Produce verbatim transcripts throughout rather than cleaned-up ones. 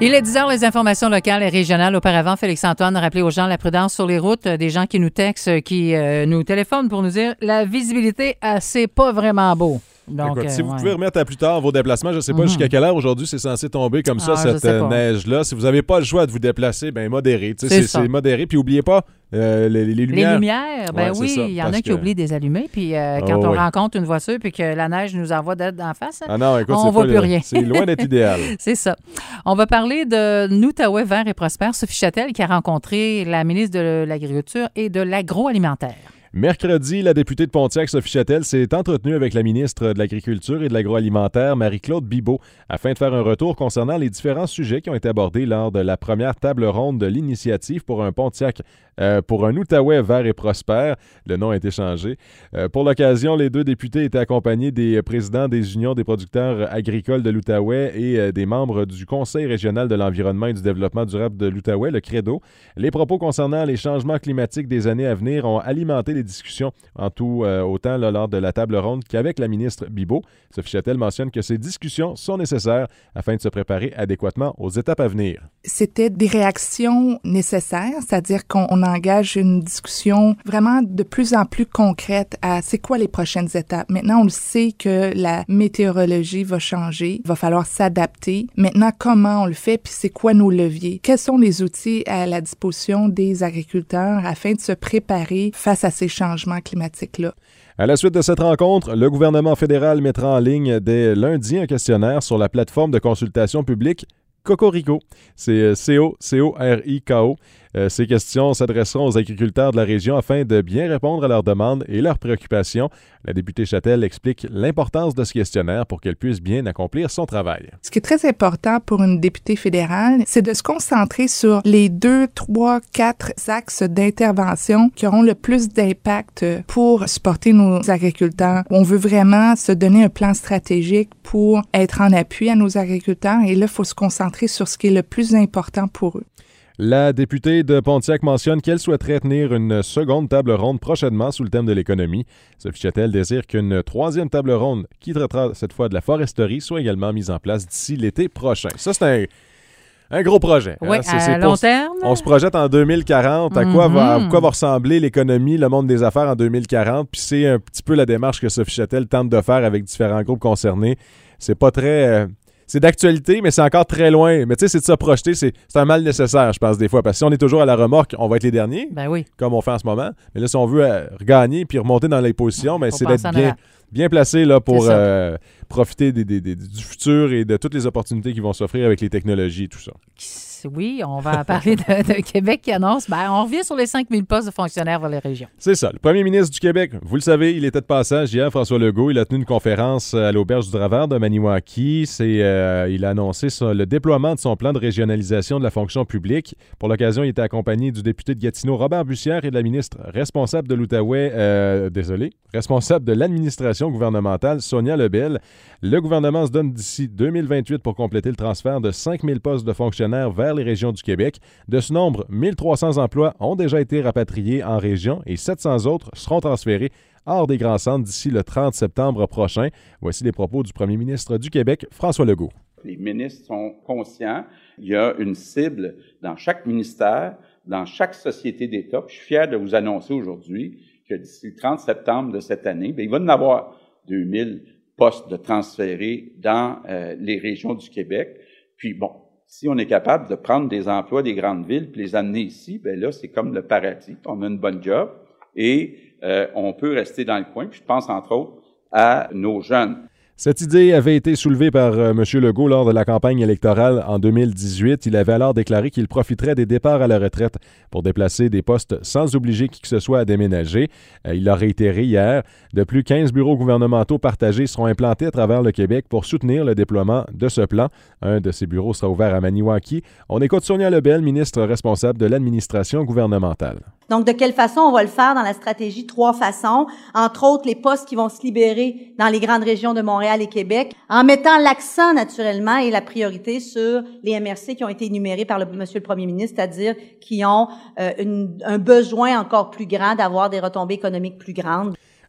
Il est dix heures, les informations locales et régionales. Auparavant, Félix-Antoine a rappelé aux gens la prudence sur les routes. Des gens qui nous textent, qui euh, nous téléphonent pour nous dire la visibilité, euh, c'est pas vraiment beau. Donc, Écoute, euh, si vous ouais. pouvez remettre à plus tard vos déplacements, je ne sais pas Mm-hmm. jusqu'à quelle heure aujourd'hui c'est censé tomber comme ça, Ah, cette euh, neige-là. Si vous n'avez pas le choix de vous déplacer, bien modéré. C'est, c'est, c'est modéré. Puis n'oubliez pas euh, les, les lumières. Les lumières, ben ouais, oui, il y en a qui que... oublient de les allumer. Puis euh, quand oh, on oui. rencontre une voiture puis que la neige nous envoie d'en face, ah non, écoute, on ne voit plus le... rien. C'est loin d'être idéal. C'est ça. On va parler de Outaouais vert et prospère, Sophie Chatel, qui a rencontré la ministre de l'Agriculture et de l'Agroalimentaire. Mercredi, la députée de Pontiac, Sophie Chatel, s'est entretenue avec la ministre de l'Agriculture et de l'Agroalimentaire, Marie-Claude Bibeau, afin de faire un retour concernant les différents sujets qui ont été abordés lors de la première table ronde de l'initiative pour un Pontiac, euh, pour un Outaouais vert et prospère. Le nom a été changé. Euh, pour l'occasion, les deux députés étaient accompagnés des présidents des unions des producteurs agricoles de l'Outaouais et euh, des membres du Conseil régional de l'environnement et du développement durable de l'Outaouais, le CREDO. Les propos concernant les changements climatiques des années à venir ont alimenté les discussions en tout euh, autant là, lors de la table ronde qu'avec la ministre Bibeau. Sophie Chatel mentionne que ces discussions sont nécessaires afin de se préparer adéquatement aux étapes à venir. C'était des réactions nécessaires, c'est-à-dire qu'on on engage une discussion vraiment de plus en plus concrète à c'est quoi les prochaines étapes. Maintenant, on le sait que la météorologie va changer, il va falloir s'adapter. Maintenant, comment on le fait, puis c'est quoi nos leviers? Quels sont les outils à la disposition des agriculteurs afin de se préparer face à ces changements climatiques-là? À la suite de cette rencontre, le gouvernement fédéral mettra en ligne dès lundi un questionnaire sur la plateforme de consultation publique Cocorico. C'est C O C O R I K O. Euh, ces questions s'adresseront aux agriculteurs de la région afin de bien répondre à leurs demandes et leurs préoccupations. La députée Chatel explique l'importance de ce questionnaire pour qu'elle puisse bien accomplir son travail. Ce qui est très important pour une députée fédérale, c'est de se concentrer sur les deux, trois, quatre axes d'intervention qui auront le plus d'impact pour supporter nos agriculteurs. On veut vraiment se donner un plan stratégique pour être en appui à nos agriculteurs et là, il faut se concentrer sur ce qui est le plus important pour eux. La députée de Pontiac mentionne qu'elle souhaiterait tenir une seconde table ronde prochainement sous le thème de l'économie. Sophie Chatel désire qu'une troisième table ronde, qui traitera cette fois de la foresterie, soit également mise en place d'ici l'été prochain. Ça, c'est un, un gros projet. Oui, hein? c'est, à c'est long pour, terme. On se projette en deux mille quarante. À quoi, Mm-hmm. va, à quoi va ressembler l'économie, le monde des affaires en deux mille quarante? Puis c'est un petit peu la démarche que Sophie Chatel tente de faire avec différents groupes concernés. C'est pas très... Euh, C'est d'actualité, mais c'est encore très loin. Mais tu sais, c'est de se projeter, c'est, c'est un mal nécessaire, je pense, des fois. Parce que si on est toujours à la remorque, on va être les derniers, ben oui. comme on fait en ce moment. Mais là, si on veut euh, regagner puis remonter dans les positions, ben, c'est d'être bien, bien placé là, pour euh, profiter des, des, des, du futur et de toutes les opportunités qui vont s'offrir avec les technologies et tout ça. Oui, on va parler de, de Québec qui annonce. Ben, on revient sur les cinq mille postes de fonctionnaires vers les régions. C'est ça. Le premier ministre du Québec, vous le savez, il était de passage hier, François Legault. Il a tenu une conférence à l'Auberge du Draveur de Maniwaki. C'est, euh, il a annoncé ça, le déploiement de son plan de régionalisation de la fonction publique. Pour l'occasion, il était accompagné du député de Gatineau, Robert Bussière, et de la ministre responsable de l'Outaouais, euh, désolé, responsable de l'administration gouvernementale, Sonia Lebel. Le gouvernement se donne d'ici deux mille vingt-huit pour compléter le transfert de cinq mille postes de fonctionnaires vers les régions du Québec. De ce nombre, mille trois cents emplois ont déjà été rapatriés en région et sept cents autres seront transférés hors des grands centres d'ici le trente septembre prochain. Voici les propos du premier ministre du Québec, François Legault. Les ministres sont conscients. Il y a une cible dans chaque ministère, dans chaque société d'État. Puis je suis fier de vous annoncer aujourd'hui que d'ici le trente septembre de cette année, bien, il va y en avoir deux mille postes de transférés dans euh, les régions du Québec. Puis bon, si on est capable de prendre des emplois des grandes villes et les amener ici, bien là, c'est comme le paradis. On a une bonne job et euh, on peut rester dans le coin. Puis je pense, entre autres, à nos jeunes. Cette idée avait été soulevée par euh, M. Legault lors de la campagne électorale en deux mille dix-huit. Il avait alors déclaré qu'il profiterait des départs à la retraite pour déplacer des postes sans obliger qui que ce soit à déménager. Euh, il l'a réitéré hier. De plus, quinze bureaux gouvernementaux partagés seront implantés à travers le Québec pour soutenir le déploiement de ce plan. Un de ces bureaux sera ouvert à Maniwaki. On écoute Sonia Lebel, ministre responsable de l'administration gouvernementale. Donc, de quelle façon on va le faire dans la stratégie? Trois façons. Entre autres, les postes qui vont se libérer dans les grandes régions de Montréal et Québec, en mettant l'accent, naturellement, et la priorité sur les M R C qui ont été énumérés par le monsieur le premier ministre, c'est-à-dire qui ont euh, une, un besoin encore plus grand d'avoir des retombées économiques plus grandes.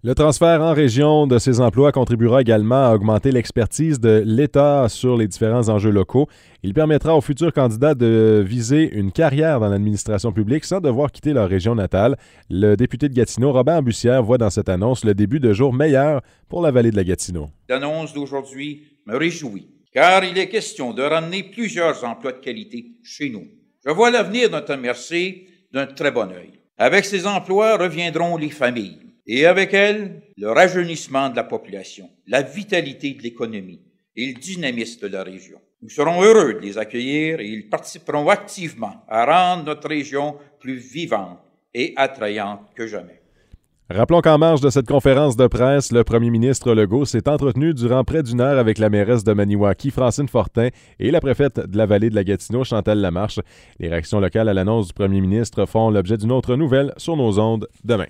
Le transfert en région de ces emplois contribuera également à augmenter l'expertise de l'État sur les différents enjeux locaux. Il permettra aux futurs candidats de viser une carrière dans l'administration publique sans devoir quitter leur région natale. Le député de Gatineau, Robert Bussière, voit dans cette annonce le début de jours meilleurs pour la vallée de la Gatineau. L'annonce d'aujourd'hui me réjouit, car il est question de ramener plusieurs emplois de qualité chez nous. Je vois l'avenir de notre M R C d'un très bon œil. Avec ces emplois reviendront les familles. Et avec elles, le rajeunissement de la population, la vitalité de l'économie et le dynamisme de la région. Nous serons heureux de les accueillir et ils participeront activement à rendre notre région plus vivante et attrayante que jamais. Rappelons qu'en marge de cette conférence de presse, le premier ministre Legault s'est entretenu durant près d'une heure avec la mairesse de Maniwaki, Francine Fortin, et la préfète de la vallée de la Gatineau, Chantal Lamarche. Les réactions locales à l'annonce du premier ministre font l'objet d'une autre nouvelle sur nos ondes demain.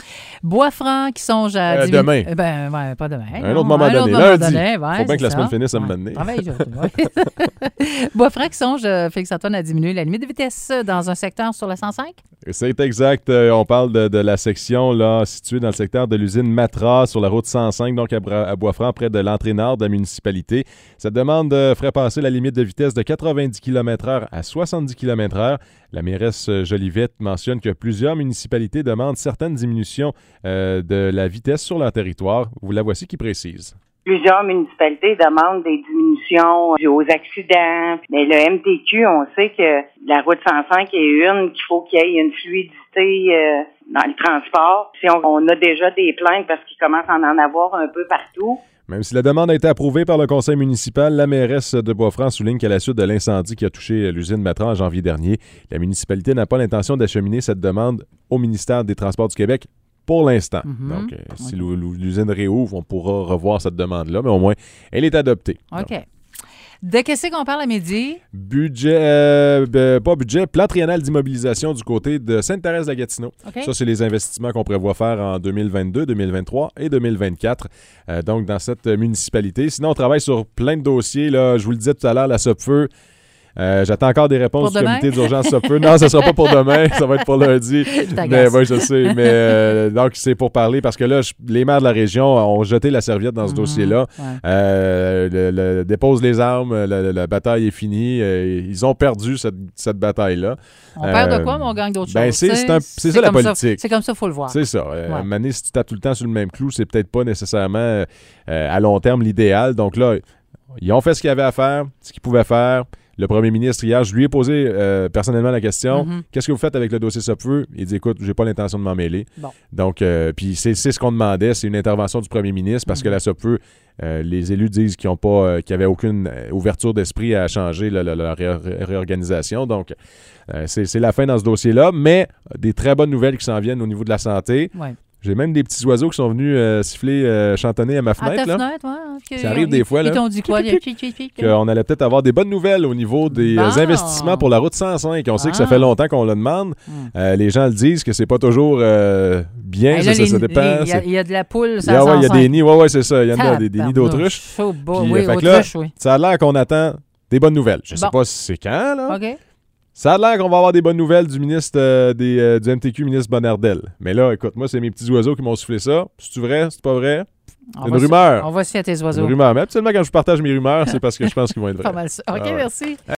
Boisfranc qui songe à... Euh, diminu- demain. Euh, Ben, ouais, pas demain. Un non, autre moment un donné. autre moment Lundi. donné, ouais, Faut bien que la c'est semaine ça. finisse à un Ouais. moment donné. Travaille, je- ouais. Boisfranc qui songe, euh, Félix-Antoine, à diminuer la limite de vitesse dans un secteur sur la cent cinq? C'est exact. Euh, on parle de, de la section là, située dans le secteur de l'usine Matra sur la route cent cinq, donc à, Bra- à Boisfranc, près de l'entrée nord de la municipalité. Cette demande euh, ferait passer la limite de vitesse de quatre-vingt-dix kilomètres heure à soixante-dix kilomètres heure. La mairesse euh, Jolivette mentionne que plusieurs municipalités demandent certaines diminutions euh, de la vitesse sur leur territoire. Vous la voici qui précise. Plusieurs municipalités demandent des diminutions dus aux accidents. Mais le M T Q, on sait que la route cent cinq est une, qu'il faut qu'il y ait une fluidité euh, dans le transport. Si on, on a déjà des plaintes parce qu'il commence à en avoir un peu partout. Même si la demande a été approuvée par le conseil municipal, la mairesse de Boisfranc souligne qu'à la suite de l'incendie qui a touché l'usine Matra en janvier dernier, la municipalité n'a pas l'intention d'acheminer cette demande au ministère des Transports du Québec pour l'instant. Mm-hmm. Donc, euh, si l'u- l'usine réouvre, on pourra revoir cette demande-là, mais au moins, elle est adoptée. OK. Donc, De qu'est-ce qu'on parle à midi? budget, euh, ben, pas budget, plan triennal d'immobilisation du côté de Sainte-Thérèse-de-Gatineau. OK. Ça, c'est les investissements qu'on prévoit faire en deux mille vingt-deux, deux mille vingt-trois et deux mille vingt-quatre, euh, donc dans cette municipalité. Sinon, on travaille sur plein de dossiers. Là. Je vous le disais tout à l'heure, la Sopfeu. Euh, J'attends encore des réponses Pour du demain? comité d'urgence Sopfeu. Non, ça ne sera pas pour demain, ça va être pour lundi. Mais oui, je sais. Mais euh, donc, c'est pour parler parce que là, je- les maires de la région ont jeté la serviette dans ce Mhm, dossier-là. ouais. Euh, le, le- dépose les armes, la, la- la bataille est finie. Euh, ils ont perdu cette, cette bataille-là. On perd de Euh, quoi, mais on gagne d'autres ben, choses? c'est- tu sais? c'est un- c'est ça, la comme politique. C'est comme ça, il faut le voir. C'est ça. Euh, Ouais. À un moment donné, si tu tapes tout le temps sur le même clou, c'est peut-être pas nécessairement euh, à long terme l'idéal. Donc là, ils ont fait ce qu'ils avaient à faire, ce qu'ils pouvaient faire. Le premier ministre, hier, je lui ai posé euh, personnellement la question, Mhm. qu'est-ce que vous faites avec le dossier Sopfeu? Il dit, écoute, j'ai pas l'intention de m'en mêler. Bon. Donc, euh, puis c'est c'est ce qu'on demandait, c'est une intervention du premier ministre parce Mhm. que la Sopfeu, euh, les élus disent qu'ils n'ont pas, euh, qu'il n'y avait aucune euh, ouverture d'esprit à changer la, la- la ré- réorganisation. Donc, euh, c'est c'est la fin dans ce dossier-là, mais des très bonnes nouvelles qui s'en viennent au niveau de la santé. Ouais. J'ai même des petits oiseaux qui sont venus euh, siffler, euh, chantonner à ma À fenêtre. ta là. fenêtre, ouais. ok. Ça arrive des Ils- fois, là. Ils t'ont dit quoi? Pic, pic, Pic, pic, pic, pic. Qu'on allait peut-être avoir des bonnes nouvelles au niveau des Bon. euh, investissements pour la route cent cinq. On sait que ça Ah. fait longtemps qu'on le demande. Mm. Euh, les gens le disent que c'est pas toujours euh, bien, Hey, ça, là, ça, les- ça dépend. les- Il y a- C'est- il y, a de la poule, Il y ça a, ouais, il y a cent des cinq. nids, ouais, ouais, c'est ça. Il y en a des, des nids d'autruche. Chaud, beau, Puis, oui, euh, fait que là, autruche, oui. ça a l'air qu'on attend des bonnes nouvelles. Je sais Bon. pas si c'est quand, là. OK. Ça a l'air qu'on va avoir des bonnes nouvelles du ministre euh, des, euh, du M T Q, ministre Bonnardel. Mais là, écoute, moi, c'est mes petits oiseaux qui m'ont soufflé ça. C'est-tu vrai? C'est pas vrai? On C'est une va se- rumeur. On va se fier à tes C'est oiseaux. une rumeur. Mais absolument, quand je partage mes rumeurs, c'est parce que je pense qu'ils vont être vrais. Pas mal ça. OK, Ah ouais. merci.